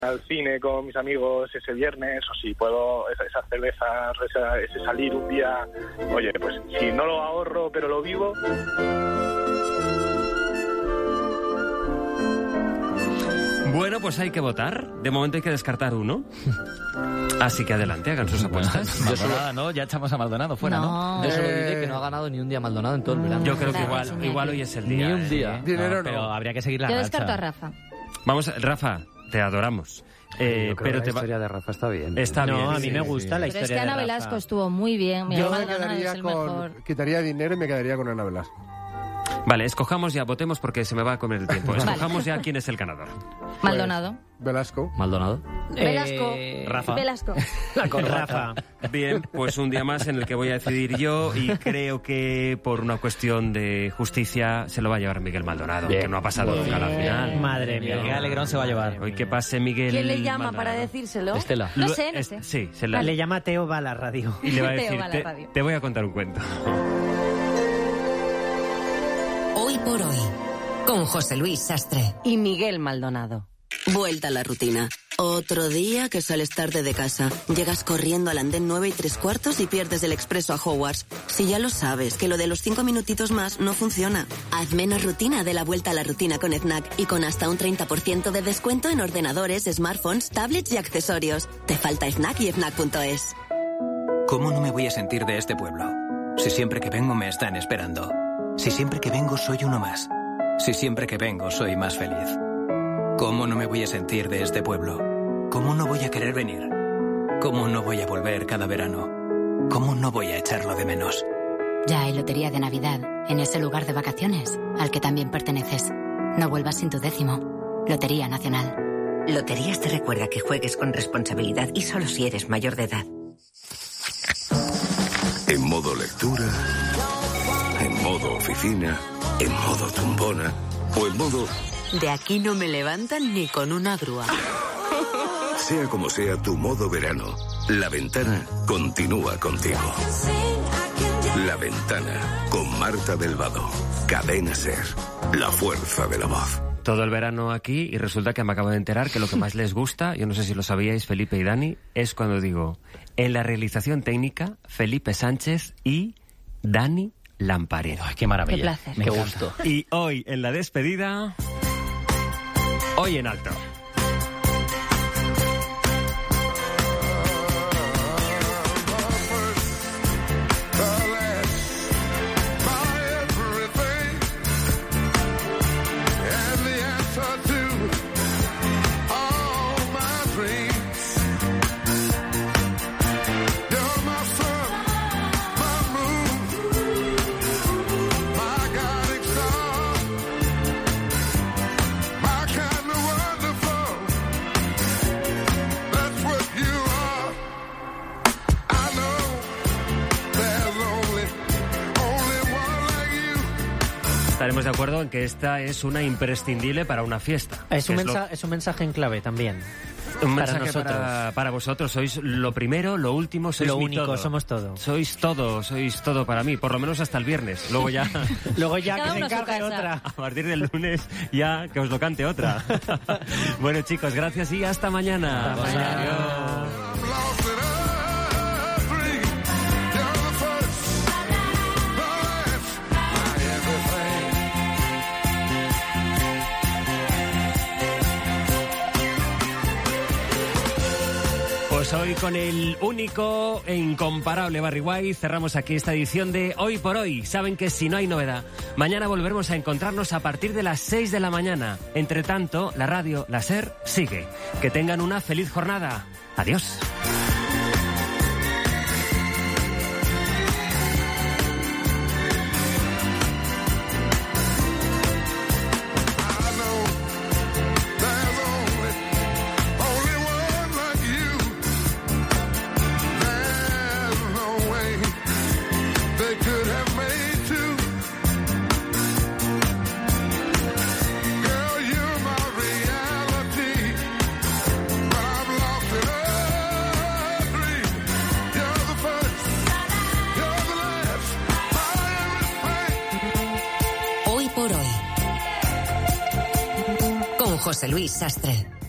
al cine con mis amigos ese viernes, o si puedo esas cervezas, ese salir un día, oye, pues si no lo ahorro pero lo vivo. Bueno, pues hay que votar. De momento hay que descartar uno. Así que adelante, hagan sus apuestas. Maldonado, ¿no? Ya echamos a Maldonado fuera, ¿no? Yo solo diré que no ha ganado ni un día Maldonado en todo el verano. Yo creo que igual hoy es el día. Ni un día. No, pero habría que seguir la Yo racha. descarto a Rafa. Vamos, Rafa, te adoramos. Pero la historia de Rafa está bien. Está bien. No, a mí me gusta la Pero historia es que Ana de Rafa. Velasco estuvo muy bien. Yo me Maldonado es quedaría el mejor. quitaría dinero y me quedaría con Ana Velasco. Vale, escojamos ya, votemos porque se me va a comer el tiempo. Escojamos ya quién es el ganador. Maldonado. Velasco. Maldonado. Velasco. Rafa. Velasco. Con Rafa. Bien, pues un día más en el que voy a decidir yo y creo que por una cuestión de justicia se lo va a llevar Miguel Maldonado, Bien. que no ha pasado nunca a la final. Madre mía, qué alegrón se va a llevar. Hoy que pase Miguel ¿Quién le llama Maldonado. para decírselo? Estela. No sé, no sé. Sí, Le llama Teo va a la radio. y le va a Teo decir, va a la radio. te voy a contar un cuento. Hoy por hoy, con José Luis Sastre. Y Miguel Maldonado. Vuelta a la rutina. Otro día que sales tarde de casa. Llegas corriendo al andén 9 3/4 y pierdes el expreso a Hogwarts. Si ya lo sabes, que lo de los 5 minutitos más no funciona. Haz menos rutina de la vuelta a la rutina con FNAC y con hasta un 30% de descuento en ordenadores, smartphones, tablets y accesorios. Te falta FNAC y FNAC.es. ¿Cómo no me voy a sentir de este pueblo? Si siempre que vengo me están esperando. Si siempre que vengo soy uno más. Si siempre que vengo soy más feliz. ¿Cómo no me voy a sentir de este pueblo? ¿Cómo no voy a querer venir? ¿Cómo no voy a volver cada verano? ¿Cómo no voy a echarlo de menos? Ya hay lotería de Navidad en ese lugar de vacaciones al que también perteneces. No vuelvas sin tu 10º. Lotería Nacional. Loterías te recuerda que juegues con responsabilidad y solo si eres mayor de edad. En modo lectura, en modo oficina, en modo tumbona o en modo... De aquí no me levantan ni con una grúa. Sea como sea tu modo verano, La Ventana continúa contigo. La Ventana, con Marta del Vado. Cadena SER, la fuerza de la voz. Todo el verano aquí y resulta que me acabo de enterar que lo que más les gusta, yo no sé si lo sabíais Felipe y Dani, es cuando digo, en la realización técnica, Felipe Sánchez y Dani Lamparedo. Ay, qué maravilla. Qué placer. Me gusto. Y hoy en la despedida, hoy en alto. Estaremos de acuerdo en que esta es una imprescindible para una fiesta. Es un que mensaje en clave también. un para mensaje nosotros. para vosotros. Sois lo primero, lo último, sois Lo mi único, todo. somos todo. Sois todo para mí, por lo menos hasta el viernes. Luego ya, Luego ya Cada que se uno a su encargue casa. otra. a partir del lunes, ya que os lo cante otra. Bueno, chicos, gracias y hasta mañana. Hasta mañana. Adiós. Pues hoy con el único e incomparable Barry White cerramos aquí esta edición de Hoy por Hoy. Saben que si no hay novedad, mañana volveremos a encontrarnos a partir de las 6 de la mañana. Entre tanto, la radio, la SER, sigue. Que tengan una feliz jornada. Adiós. José Luis Sastre.